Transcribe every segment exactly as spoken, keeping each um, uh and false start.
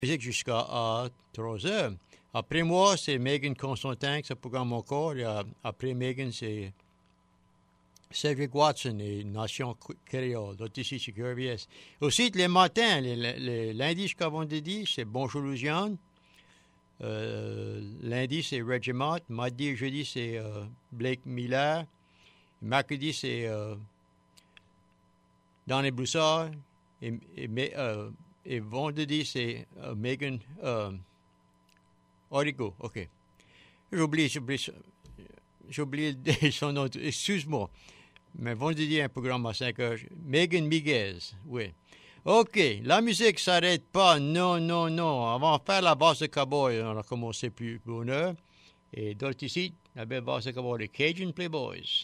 musique jusqu'à trois heures. Après moi, c'est Megan Constantin, ce programme encore. Et, euh, après Megan, c'est Cedric Watson et Nation Créole. D'autres ici, c'est Gervies. Aussi, les matins, les, les, lundi jusqu'à vendredi, c'est Bonjour Louisiane. Euh, lundi, c'est Regiment. Mardi et jeudi, c'est euh, Blake Miller. Mercredi, c'est euh, Donny Broussard. Et, et, euh, et vendredi, c'est euh, Megan euh, Origo. OK. J'oublie, j'oublie, j'oublie son nom. Excuse-moi. Mais vendredi, un programme à cinq heures. Megan Miguez, oui. OK, la musique ne s'arrête pas. Non, non, non. Avant de faire la basse de cowboy, on a commencé plus bonne heure. Et d'autres ici, la belle basse de cowboy, les Cajun Playboys.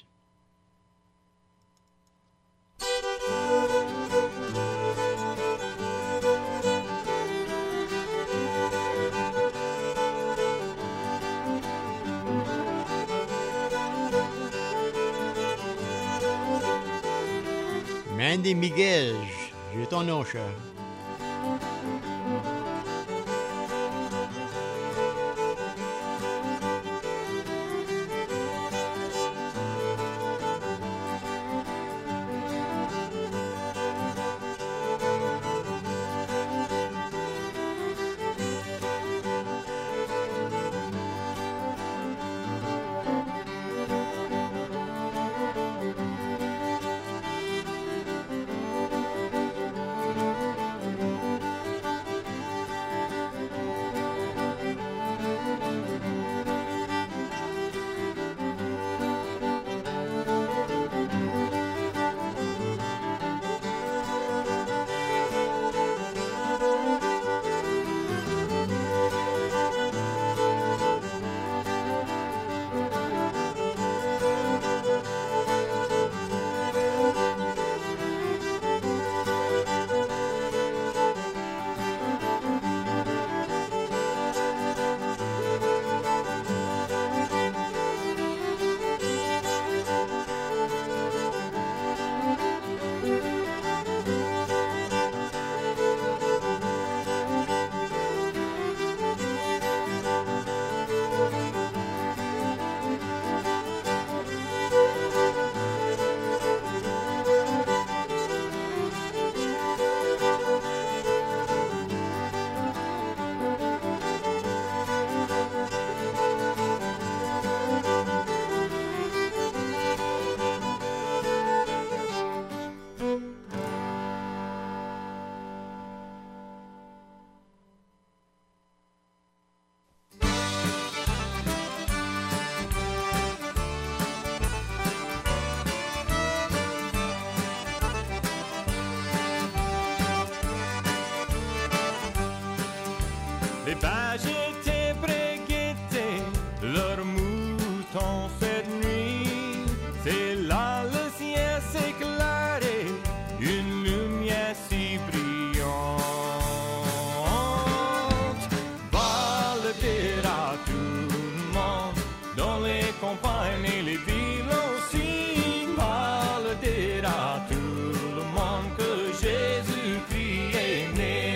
Mandy Miguel, j'ai ton nom, cher. Les pages étaient préguettés, leurs moutons cette nuit. C'est là le ciel s'éclairait, une lumière si brillante. Va le dire à tout le monde, dans les campagnes et les villes aussi. Va le dire à tout le monde que Jésus-Christ est né.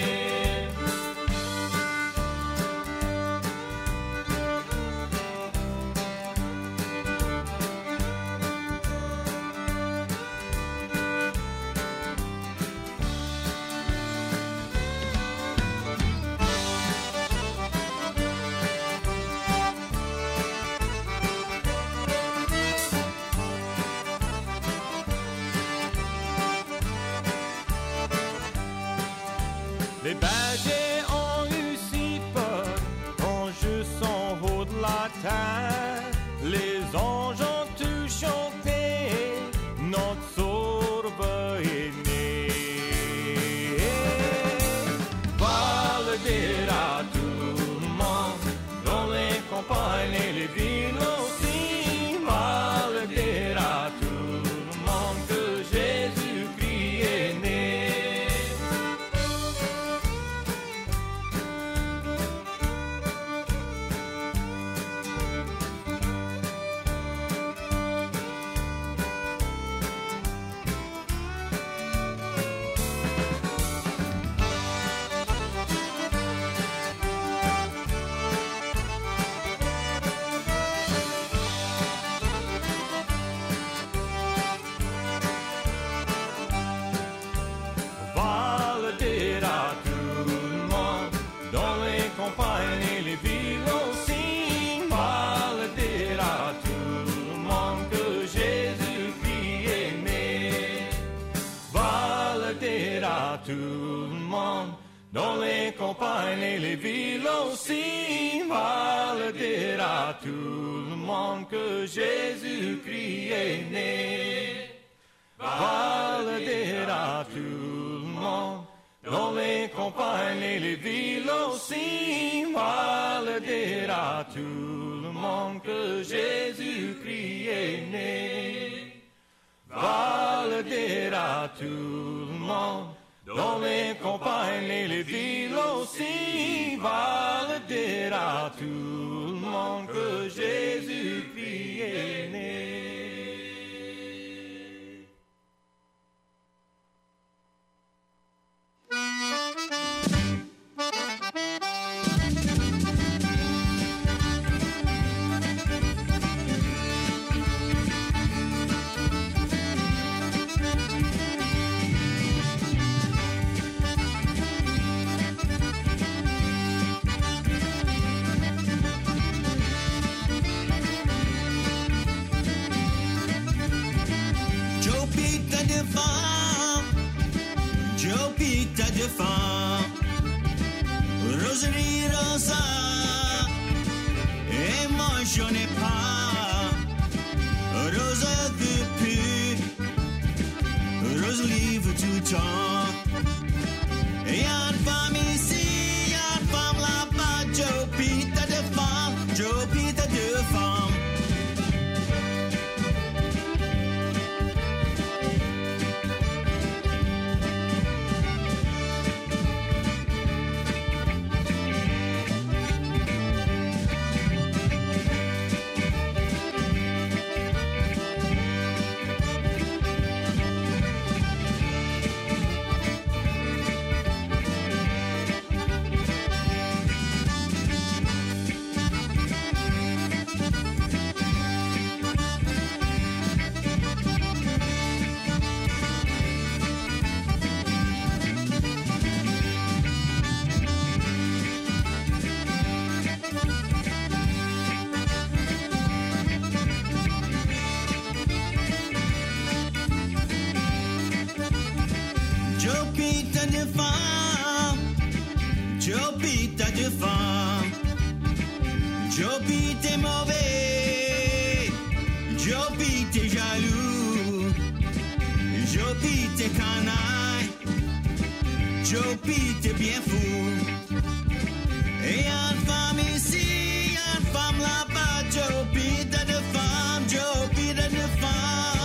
Les bergers ont eu si peur quand je sens haut de la terre. Les anges ont tous chanté, notre sauveur est né. Va le dire à tout le monde, dans les campagnes et les villes aussi. Va le dire à tout le monde que Jésus-Christ est né. campagnes et les villes aussi, va le dire à tout le monde que Jésus-Christ est né. Va le dire à tout le monde, dans les campagnes et les villes aussi, va le dire à tout le monde que Jésus-Christ est né. Va le dire à tout le monde, dans les campagnes et les villes aussi, va le dire à tout le monde que Jésus-Christ est né. De femme, Rosalie Rosa, et moi je n'ai pas Rosa depuis, Rosalie veut tout le temps, et y'a une femme ici, y'a une femme là-bas, Joe Pita de femme, Joe Pita de femme. Joby t'es mauvais, Joby t'es jaloux, Joby t'es canaille, Joby t'es bien fou. Et y'a une femme ici, y'a une femme là-bas, Joby t'as de femme, Joby t'as de femme.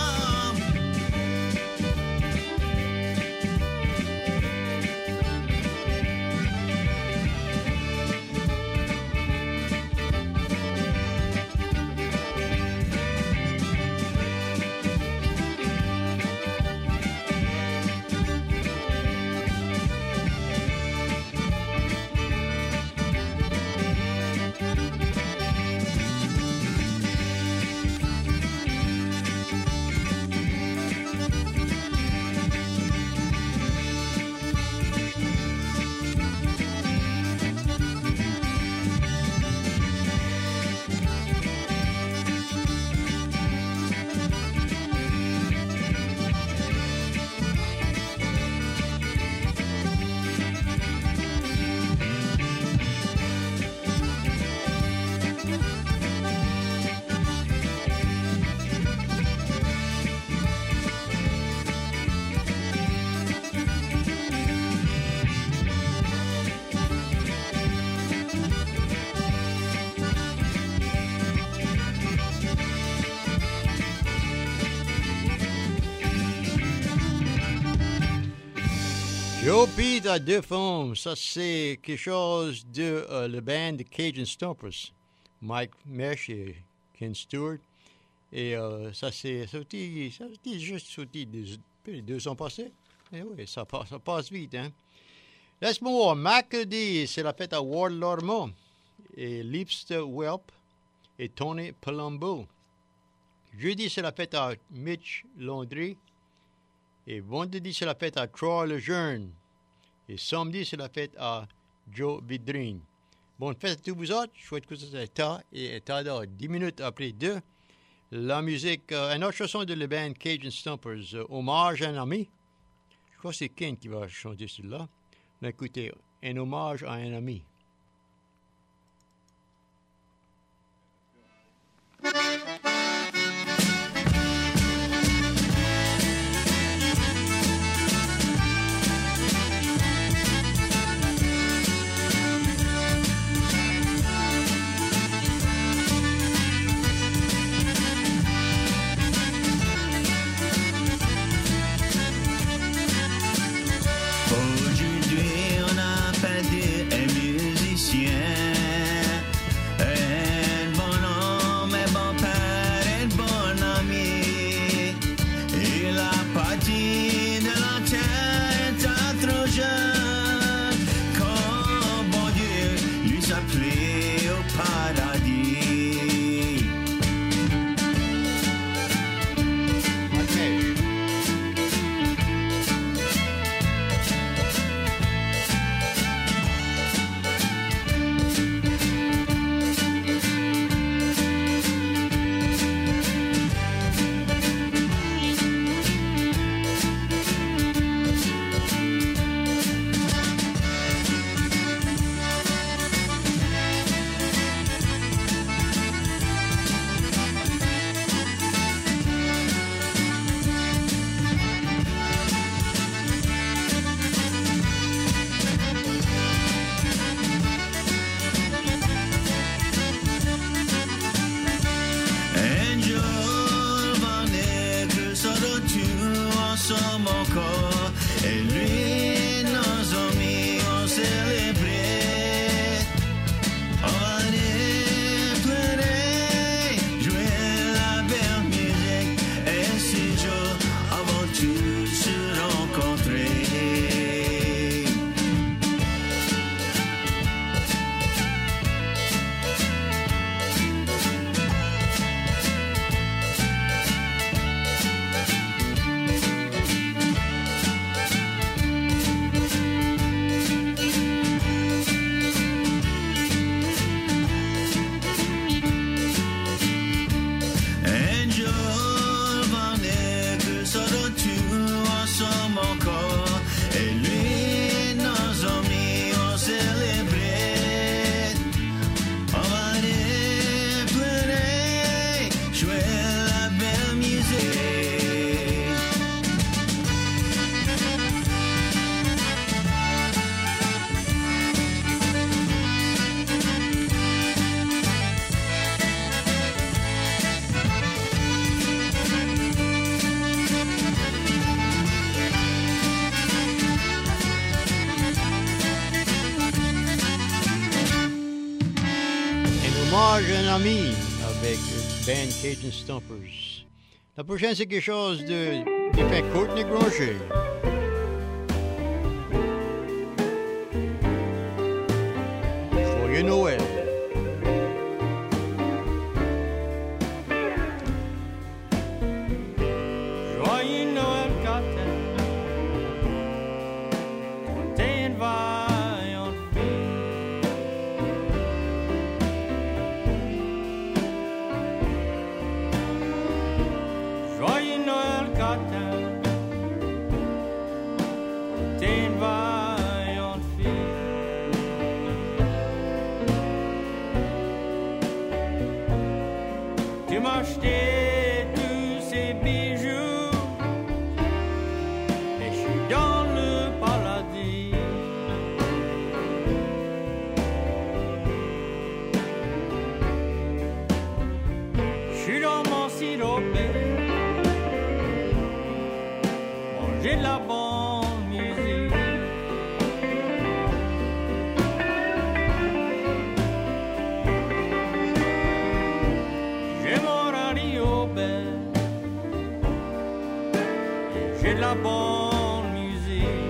Joe Pete à deux femmes, ça c'est quelque chose de euh, la band Cajun Stompers, Mike Mesh et Ken Stewart. Et euh, ça c'est sorti, ça c'est juste sorti deux, deux ans passés. Et oui, ça passe, ça passe vite, hein. Laisse-moi voir, mercredi, c'est la fête à Ward Lormont et Lipster Welp et Tony Palumbo. Jeudi, c'est la fête à Mitch Landry. Et vendredi, c'est la fête à Troy Lejeune. Et samedi, c'est la fête à Joe Vidrine. Bonne fête à tous vous autres. Je souhaite que ça soit tard et tard. Dix minutes après deux. La musique, euh, une autre chanson de la band Cajun Stompers, euh, Hommage à un ami. Je crois que c'est Ken qui va chanter celui-là. On a écouté un hommage à un ami. Aujourd'hui, on a perdu un musicien, un bon homme, un bon père, un bon ami. Il a parti de la terre étant trop jeune, quand bon Dieu lui s'appelait au paradis. Un jour va naître ce retour ensemble encore, et lui, nos amis ont célébré. On va aller pleurer, jouer la belle musique, et ce jour avant tout se rencontrer. Un jour va naître ce retour ensemble encore, et lui, nos amis ont célébré. On va aller pleurer, jouer la belle musique. Un hommage à un ami avec le band Cajun Stompers. La prochaine, c'est quelque chose de, de fait Courtney Granger. Joyeux Noël. Joyeux Noël, Captain. T'es une vaillante fille. Joyeux Noël, Captain. T'es une vaillante fille. Tu m'as acheté tous ces bijoux, et je suis dans le paradis. Je suis dans mon sirop, manger de la bonne musique. J'ai mon radio belle, j'ai de la bonne musique.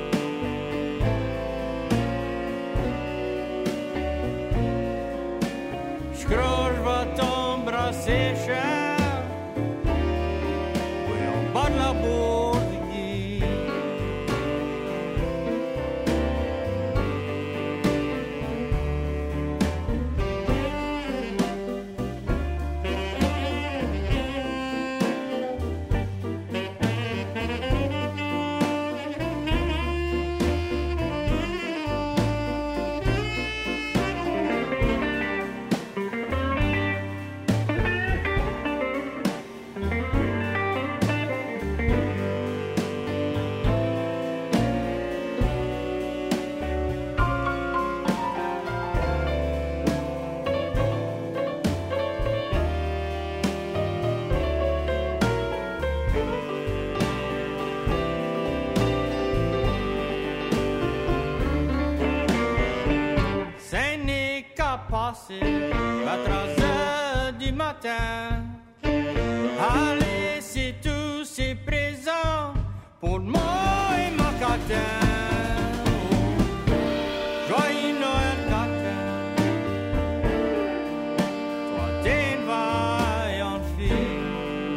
Je crois que je vais t'embrasser, cher, oui, en bas de la bourse. va passer à trois heures du matin. Allez, c'est tout, c'est présent pour moi et ma catin. Joyeux Noël, catin. Toi, t'es une vaillante fille.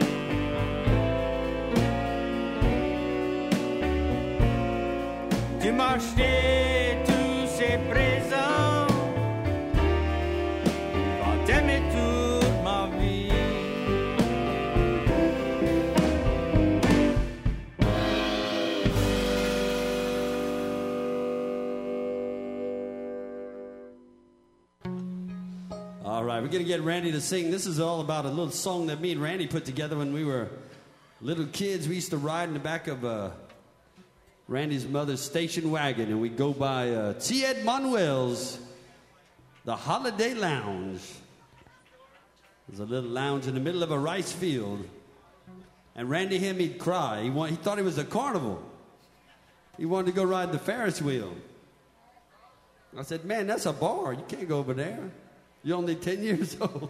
Tu m'as acheté tous ces présents. Va t'aimer toute ma vie. All right, we're going to get Randy to sing. This is all about a little song that me and Randy put together when we were little kids. We used to ride in the back of uh, Randy's mother's station wagon, and we'd go by uh, T. Ed Manuel's The Holiday Lounge. There's a little lounge in the middle of a rice field. And Randy, him, he'd cry. He, want, he thought it was a carnival. He wanted to go ride the Ferris wheel. I said, man, that's a bar. You can't go over there. You're only ten years old.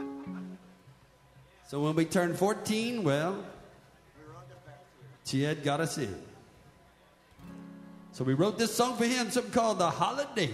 So when we turned fourteen, well, T. Ed got us in. So we wrote this song for him, something called The Holiday.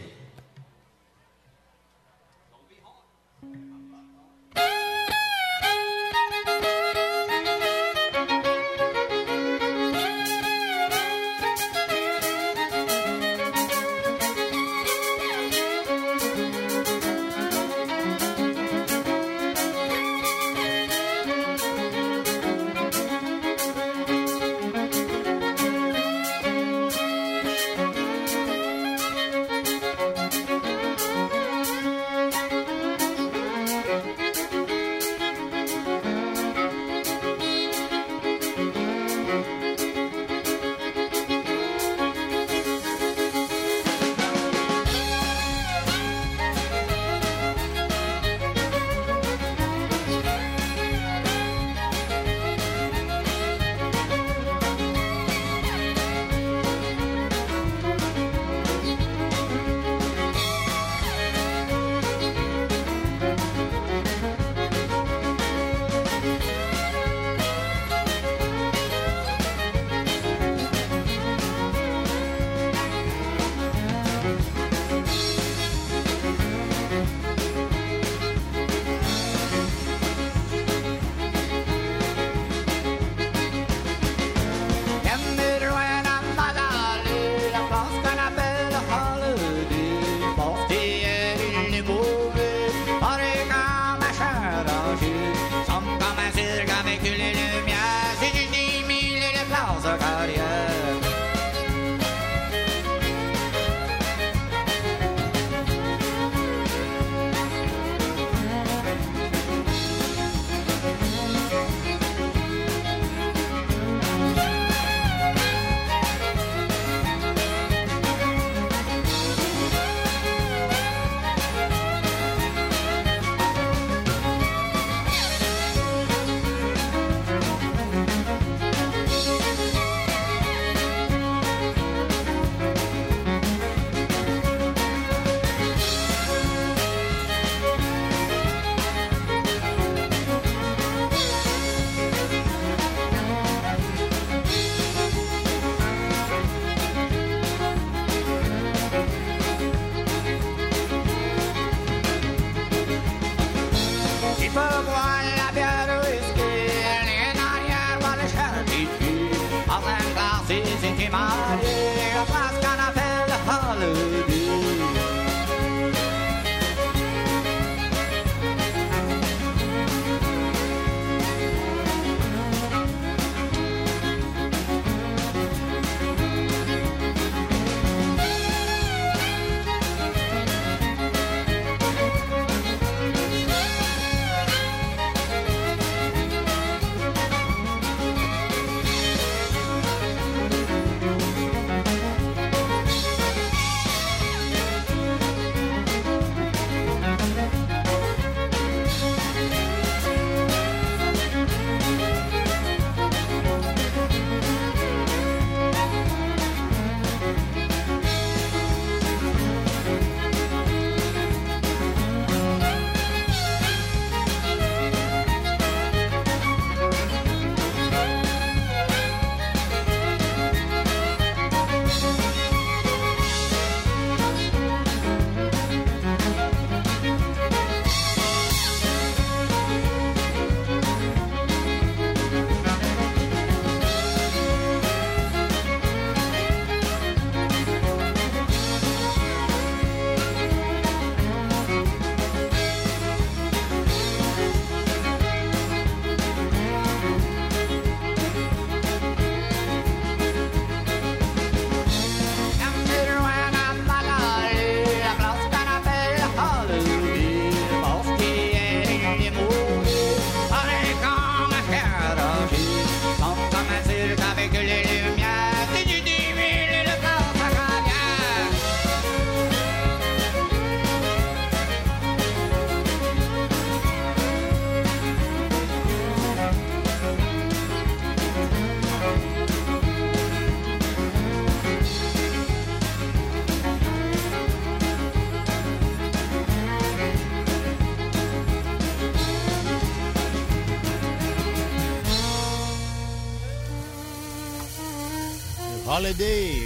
Holiday.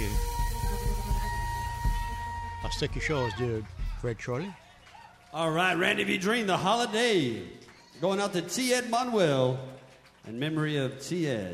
Ah, c'était quelque chose de Fred Charlie. All right, Randy V. Dream, The Holiday. Going out to T. Ed Manuel in memory of T. Ed.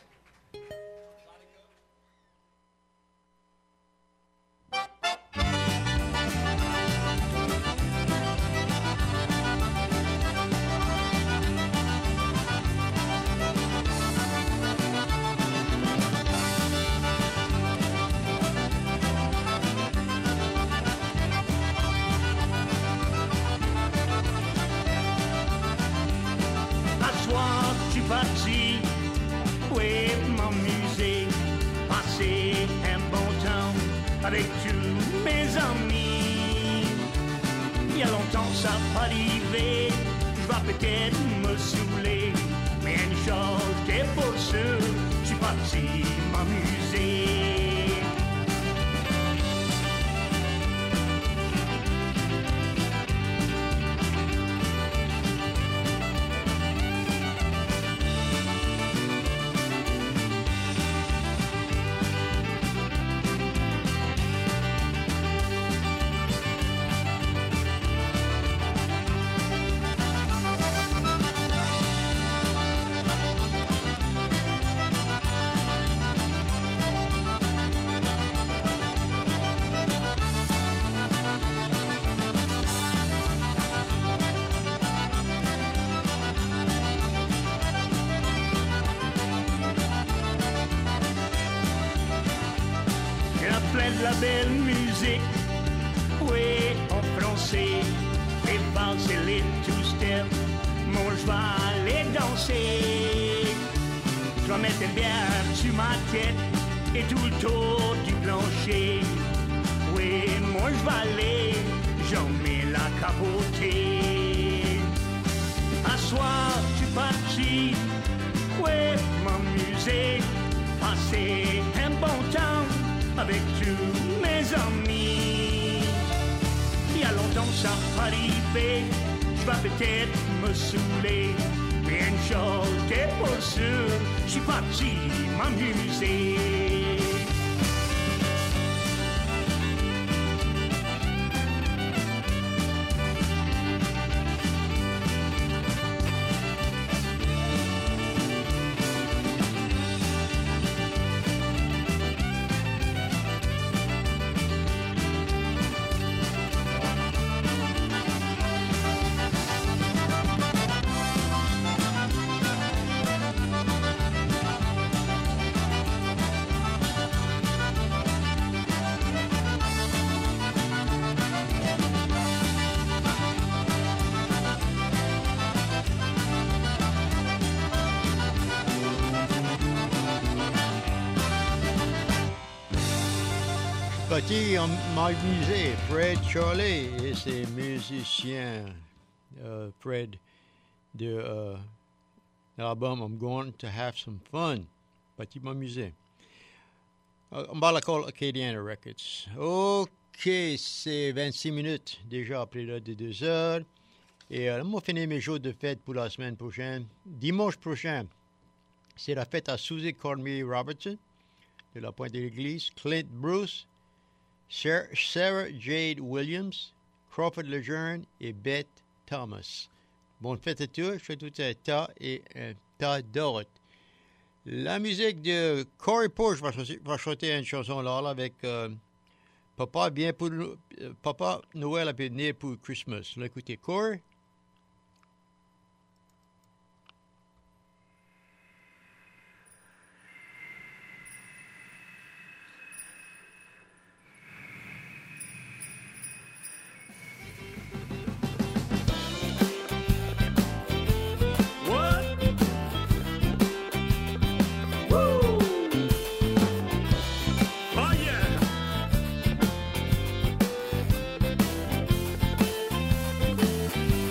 Avec tous mes amis, il y a longtemps ça pas arrivé, je vais peut-être me saouler, mais une chose qui est pour sûr, je suis parti m'amuser. La belle musique, oui, en français, les valses et les two-step, moi je vais aller danser. Je vais mettre une bière sur ma tête et tout le tour du plancher. Oui, moi je vais aller, j'en mets la capotée. À soir, je suis parti, oui, m'amuser, passer un bon temps avec tous mes amis. Il y a longtemps ça pas arrivé, je vais peut-être me saouler, mais une chose est pour sûr, je suis parti m'amuser. Parti en m'amuser, Fred Charlie et ses musiciens. Uh, Fred, de uh, l'album I'm Going to Have Some Fun. Parti m'amuser. Uh, on va à l'école Acadiana Records. OK, c'est vingt-six minutes déjà après l'heure de deux heures. Et euh, on va finir mes jours de fête pour la semaine prochaine. Dimanche prochain, c'est la fête à Susie Cormier Robertson de la Pointe de l'Église, Clint Bruce, Sarah Jade Williams, Crawford Lejeune et Beth Thomas. Bonne fête à tous. Je fais tout un tas et un tas d'autres. La musique de Corey Porsche va, va chanter une chanson là, là avec euh, Papa bien pour euh, Papa Noël a pu venir pour Christmas. L'écoutez, Corey. Oh,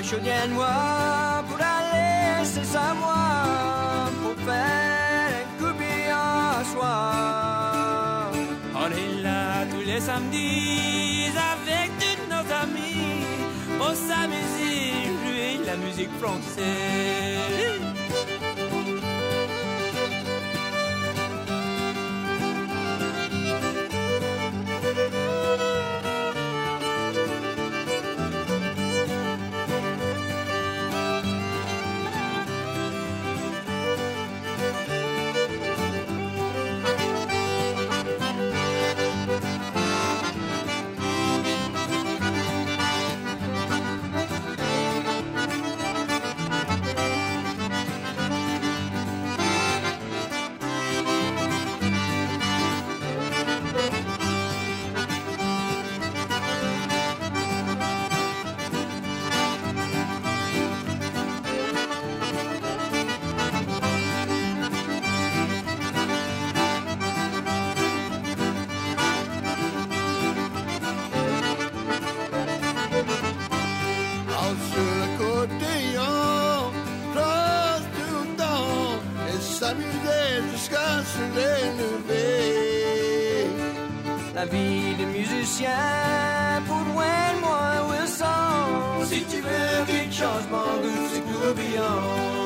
chaudière noire pour aller, c'est ça moi, pour faire un coupillon soir. On est là tous les samedis avec tous nos amis. On s'amuse, jouer la musique française. La vie de musicien, pour loin de moi, où sont. Si tu veux quelque chose, mon goût, c'est coupillon.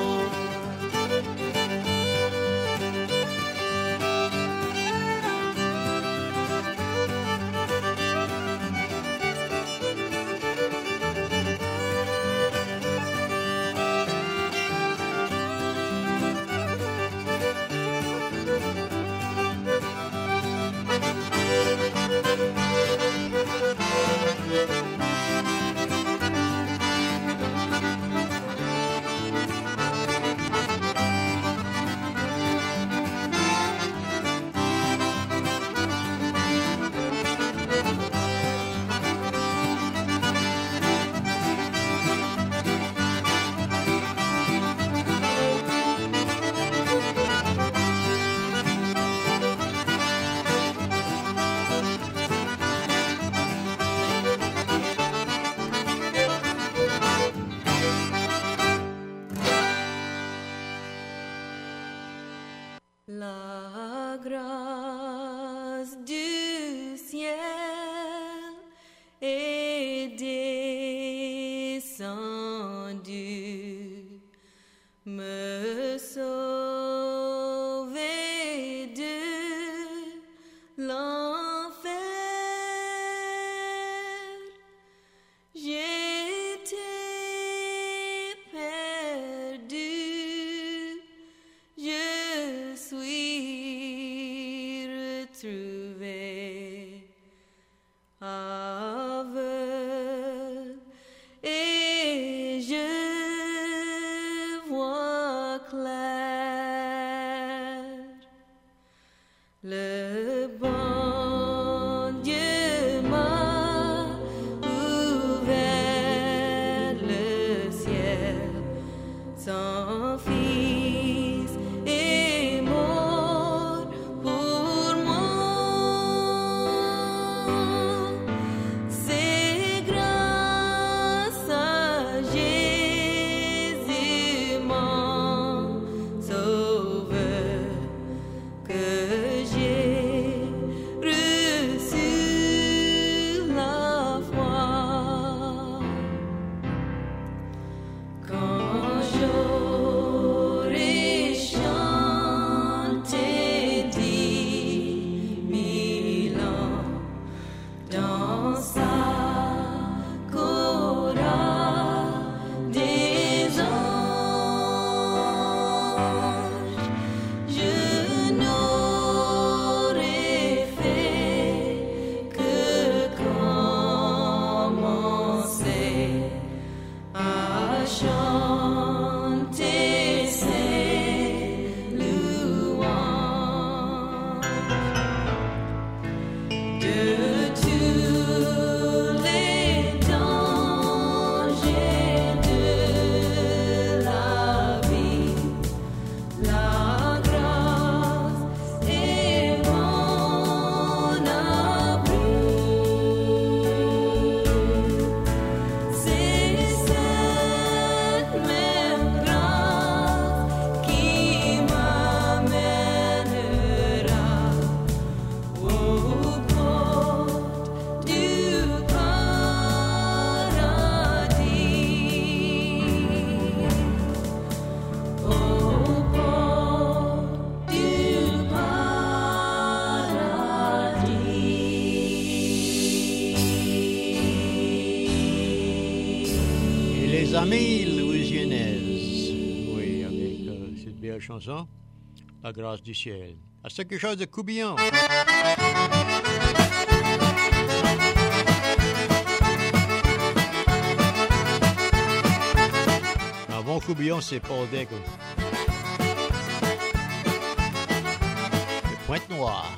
La grâce du ciel est descendue, me sauver de l'enfer. J'étais perdu, je suis amies louisianaises. Oui, avec euh, cette belle chanson, La grâce du ciel. À ce quelque chose de coubillon. Un bon coubillon, c'est Paul Deco. Le Pointe-Noire.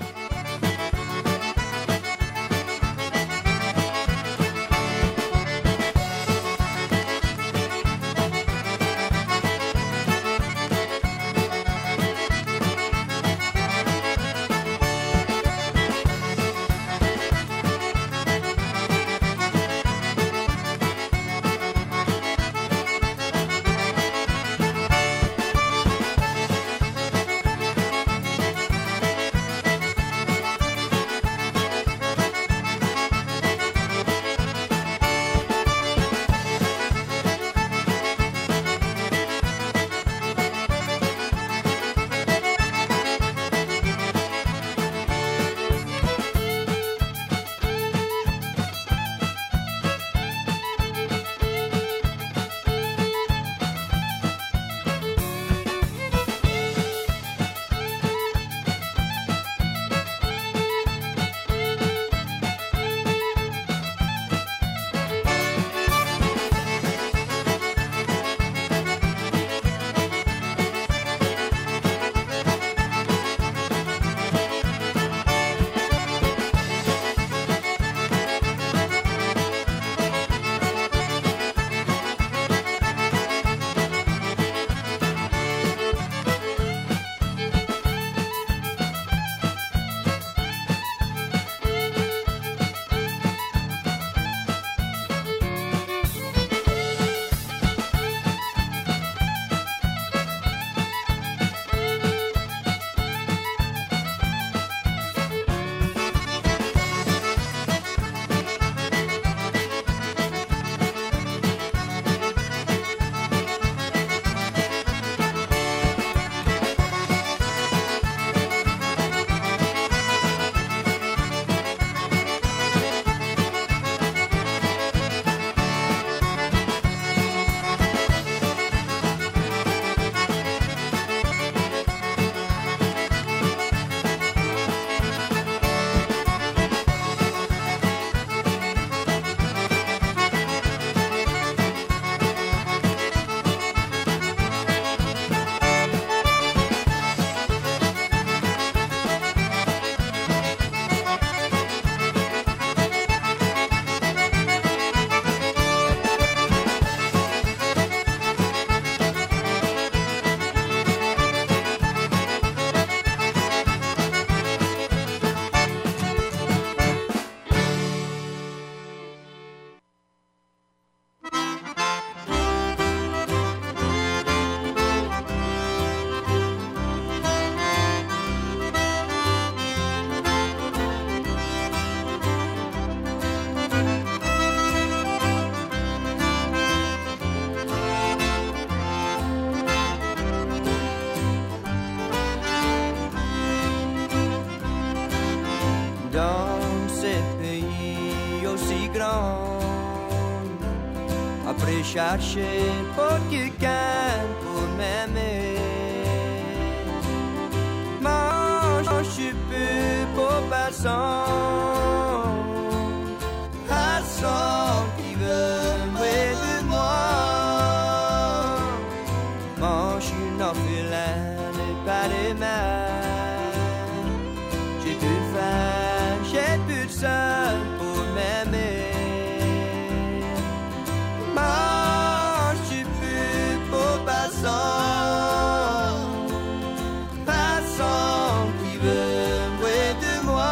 Après chercher pour quelqu'un pour m'aimer, moi je suis plus pour personne, personne qui veut de moi. Moi je suis un orphelin et pas de mère. J'ai plus de faim, j'ai plus de seul pour m'aimer. Moi, je suis plus pour personne, personne qui veut jouer de moi.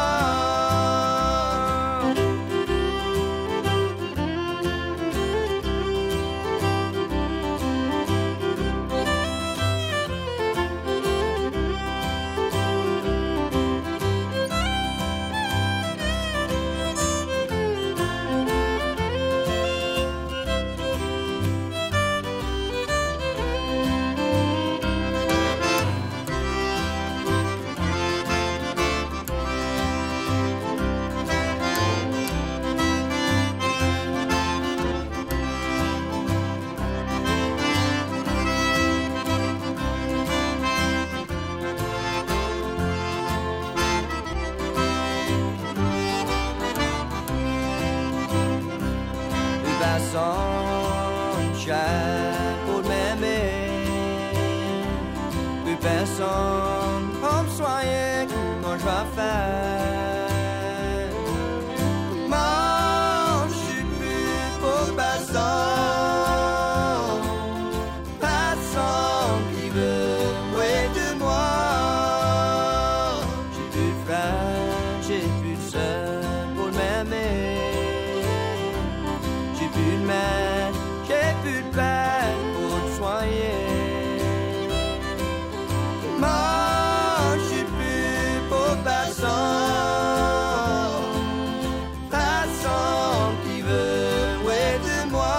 ensemble, on me soignait, comment je vais faire? Moi, je suis plus pour passant, passant qui veut ouais de moi. J'ai plus de frère, j'ai plus de sœur pour m'aimer. J'ai plus de mère, j'ai plus de père pour te soigner. Moi, je suis plus pour passant, passant qui veut ouais de moi.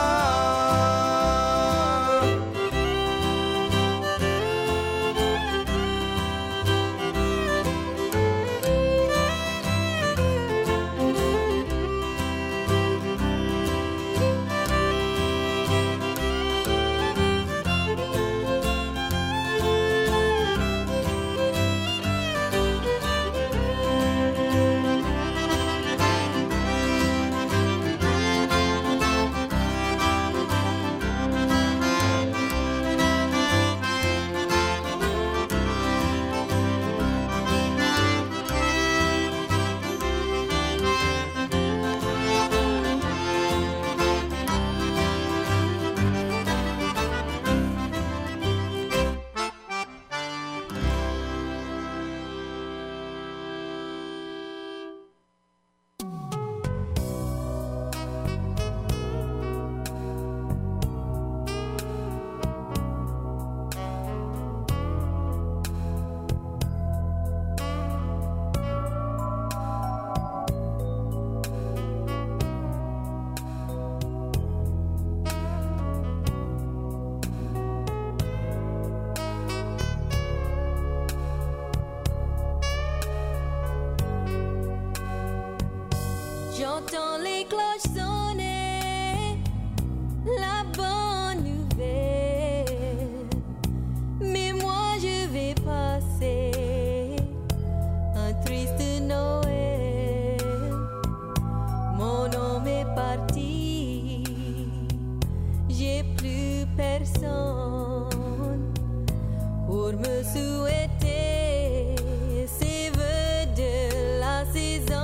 J'entends les cloches sonner, la bonne nouvelle. Mais moi je vais passer un triste Noël. Mon homme est parti, j'ai plus personne pour me souhaiter ses vœux de la saison.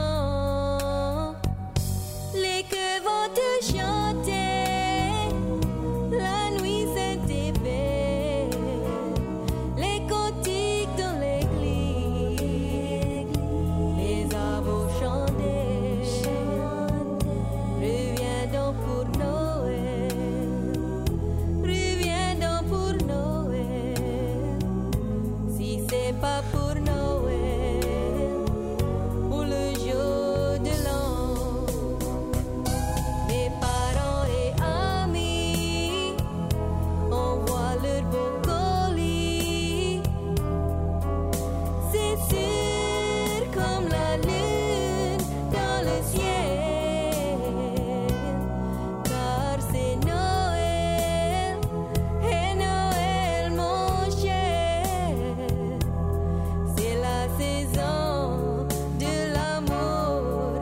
Les chœurs vont te chanter, la nuit sainte et belle, les cantiques dans l'église, les arbres chantent, reviens donc pour Noël, reviens donc pour Noël, si c'est pas pour Noël, pour le jour de l'an. Mes parents et amis envoient leur beau colis. C'est sûr comme la lune dans le ciel, car c'est Noël, et Noël mon cher, c'est la saison de l'amour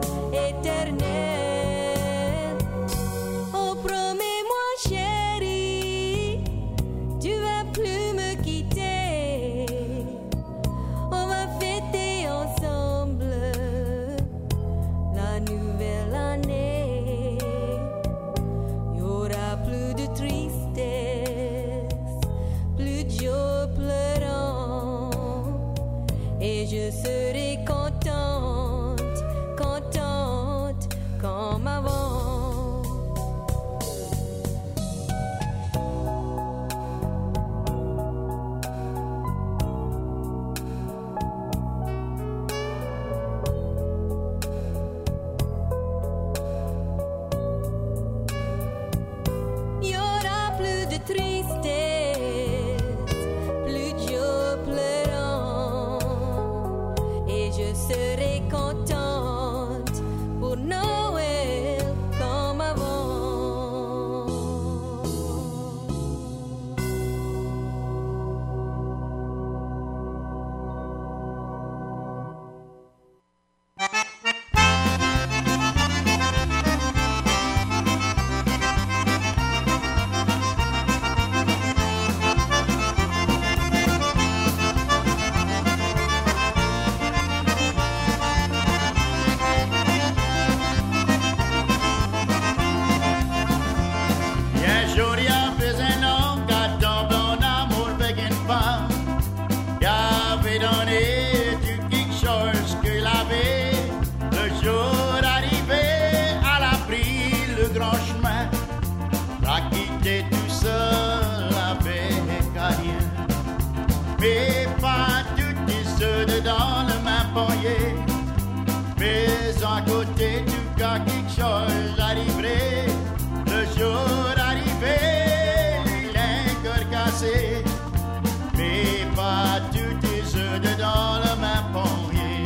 éternel. Oh, promets-moi, chérie, tu vas plus me quitter. On va fêter ensemble la nouvelle année. Il y aura plus de tristesse, plus de jours pleurants, et je serai contente, contente comme avant. Il y aura plus de tristesse, plus de jours pleurants, et je cassé, mais pas tous tes œufs dedans le même panier.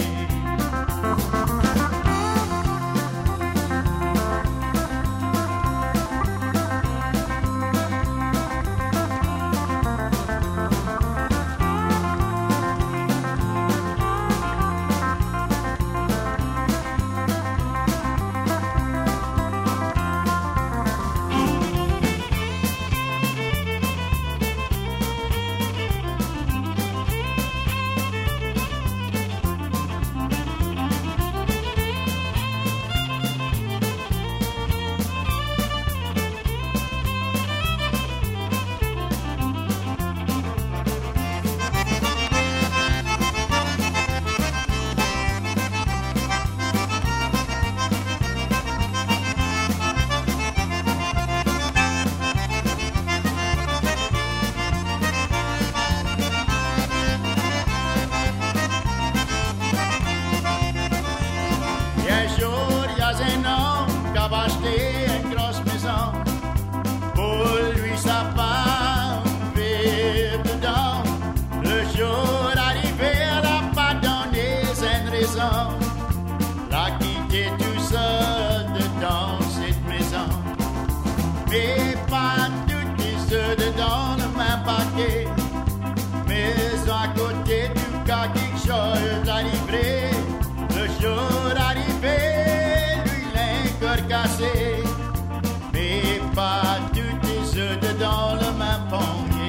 L'a quitté tout seul dedans cette maison, mais pas toutes les œufs dedans le même paquet, mais à côté du cas quelque chose à livrer. Le jour arrivé, lui l'incor cassé, mais pas toutes les œufs dedans le même panier.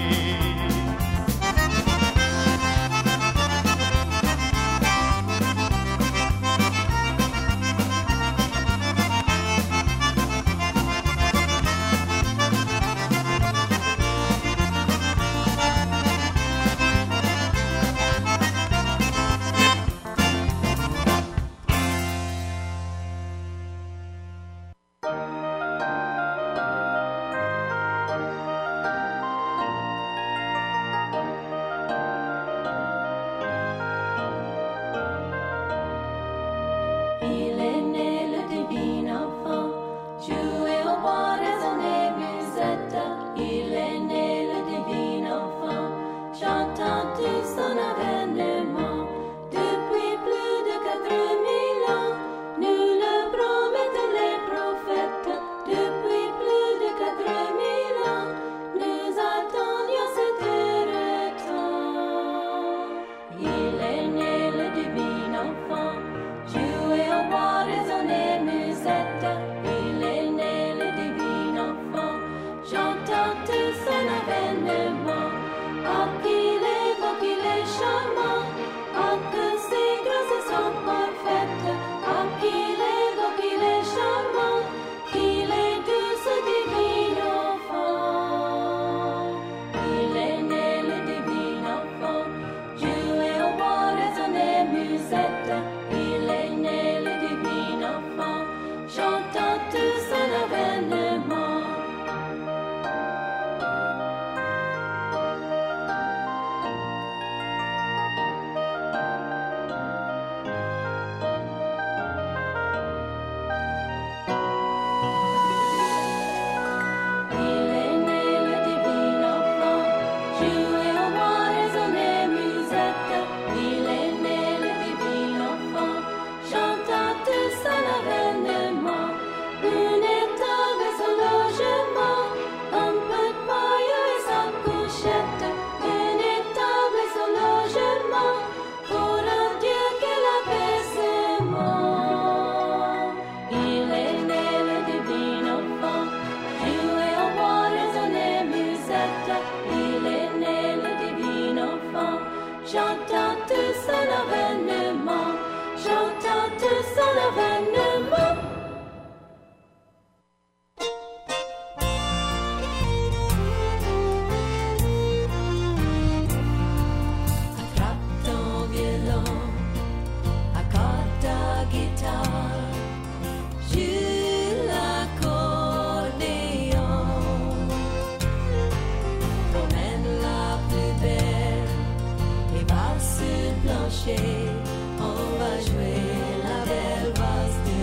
On va jouer la belle valse de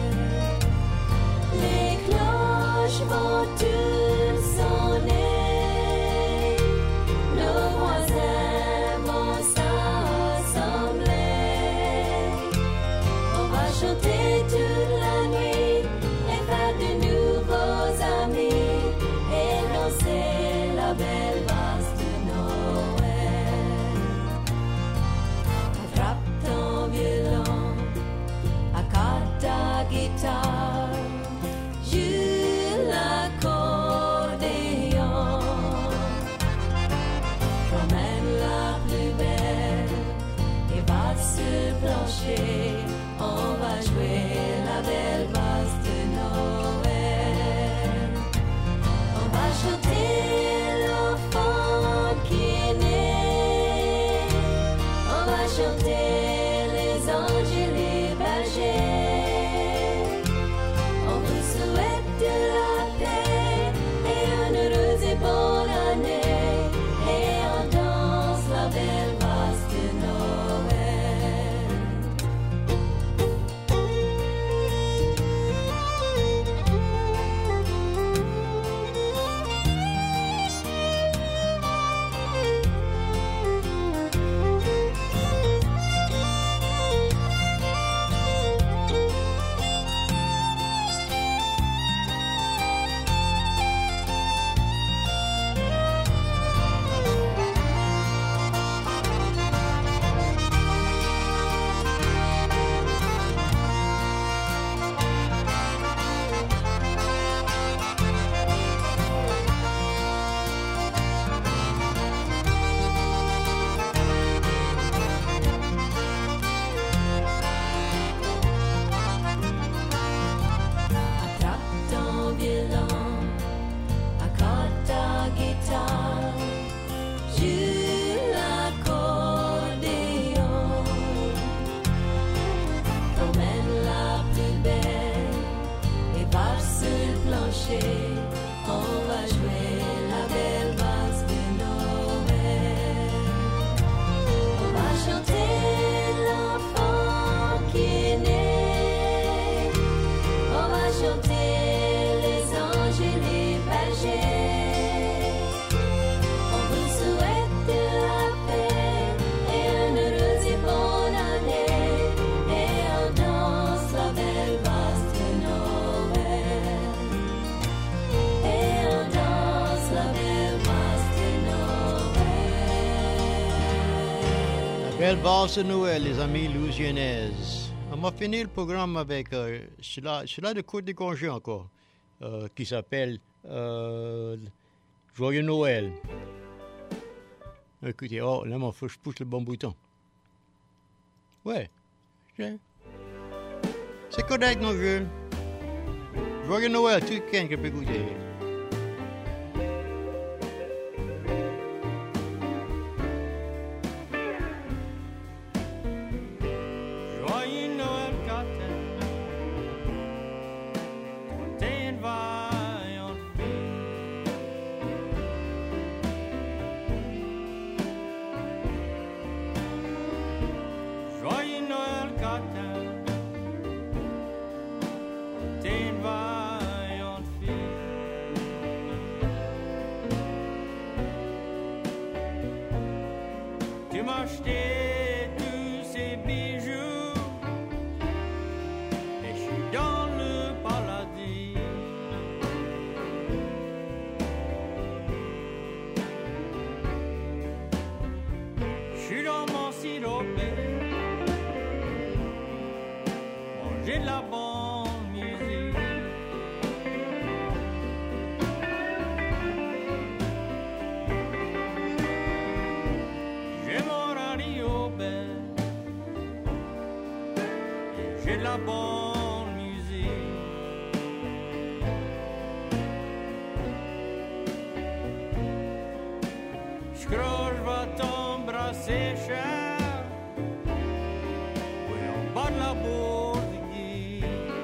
Noël. Les cloches vont tous sonner. Belle valse de Noël, les amis louisianaises. On va finir le programme avec euh, celui-là, celui-là de Côte des Congés encore, euh, qui s'appelle euh, Joyeux Noël. Écoutez, oh, là, il faut que je pousse le bon bouton. Ouais. C'est correct, mon vieux. Joyeux Noël, tout le monde qui peut écouter. M'acheter tous ces bijoux et je suis dans le paradis. Je suis dans mon siropé, manger de la bonne musique. J'ai de la bonne musique. Je crois que je vais t'embrasser cher, oui, en bas de la Bourdigue.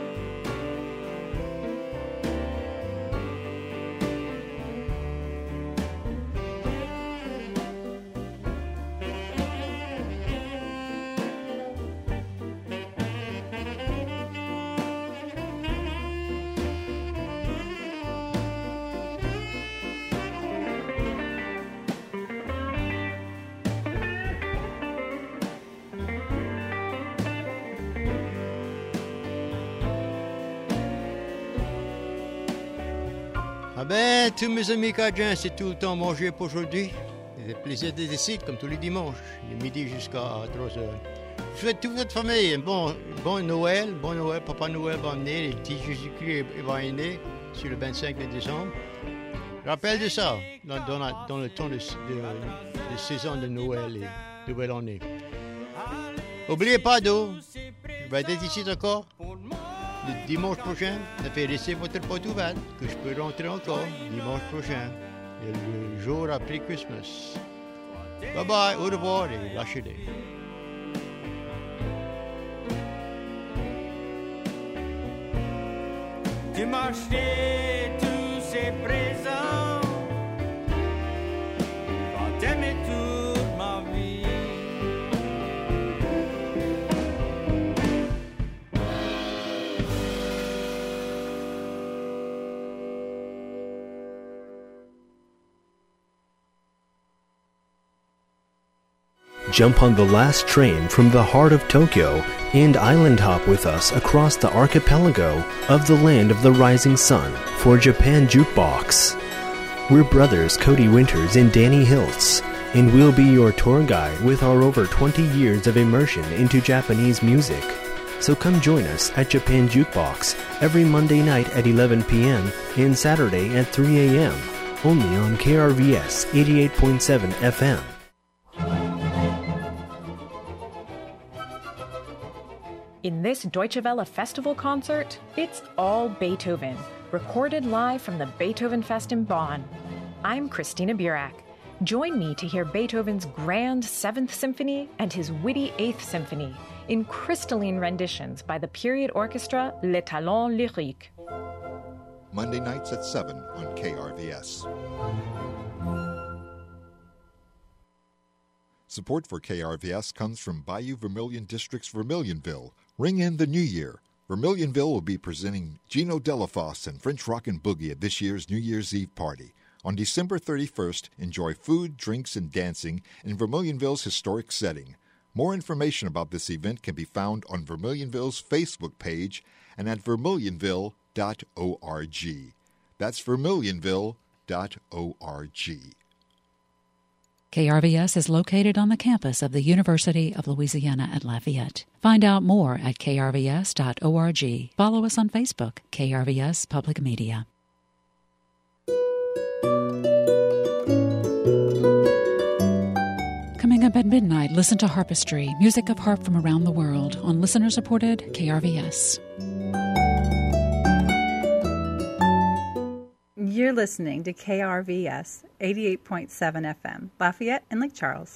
Ah ben, tous mes amis cajuns, c'est tout le temps mangé pour aujourd'hui. C'est un plaisir de ici, comme tous les dimanches, de midi jusqu'à trois heures. Je souhaite toute votre famille un bon, bon Noël, bon Noël, Papa Noël va venir, le petit Jésus-Christ va venir sur le vingt-cinq décembre. Rappelle de ça, dans, dans, la, dans le temps de, de, de saison de Noël et Nouvelle Année. N'oubliez pas d'eau, je vais être ici encore. Le dimanche prochain, ça fait laisser votre porte ouverte, que je peux rentrer encore dimanche prochain, le jour après Christmas. Bye bye, au revoir et lâchez-les. Tu m'as acheté tous ces présents, va t'aimer toute ma vie. Jump on the last train from the heart of Tokyo and island hop with us across the archipelago of the land of the rising sun for Japan Jukebox. We're brothers Cody Winters and Danny Hiltz, and we'll be your tour guide with our over twenty years of immersion into Japanese music. So come join us at Japan Jukebox every Monday night at eleven p.m. and Saturday at three a.m. only on K R V S eighty-eight point seven F M. In this Deutsche Welle Festival concert, it's all Beethoven, recorded live from the Beethoven Fest in Bonn. I'm Christina Burak. Join me to hear Beethoven's grand Seventh Symphony and his witty Eighth Symphony in crystalline renditions by the period orchestra Les Talents Lyriques. Monday nights at seven on K R V S. Support for K R V S comes from Bayou Vermilion District's Vermilionville. Ring in the new year. Vermilionville will be presenting Gino Delafosse and French Rockin' Boogie at this year's New Year's Eve party. On December thirty-first, enjoy food, drinks, and dancing in Vermilionville's historic setting. More information about this event can be found on Vermilionville's Facebook page and at vermilionville dot org. That's vermilionville dot org. K R V S is located on the campus of the University of Louisiana at Lafayette. Find out more at k r v s dot org. Follow us on Facebook, K R V S Public Media. Coming up at midnight, listen to Harpistry, music of harp from around the world on listener-supported K R V S. You're listening to K R V S eighty-eight point seven F M, Lafayette and Lake Charles.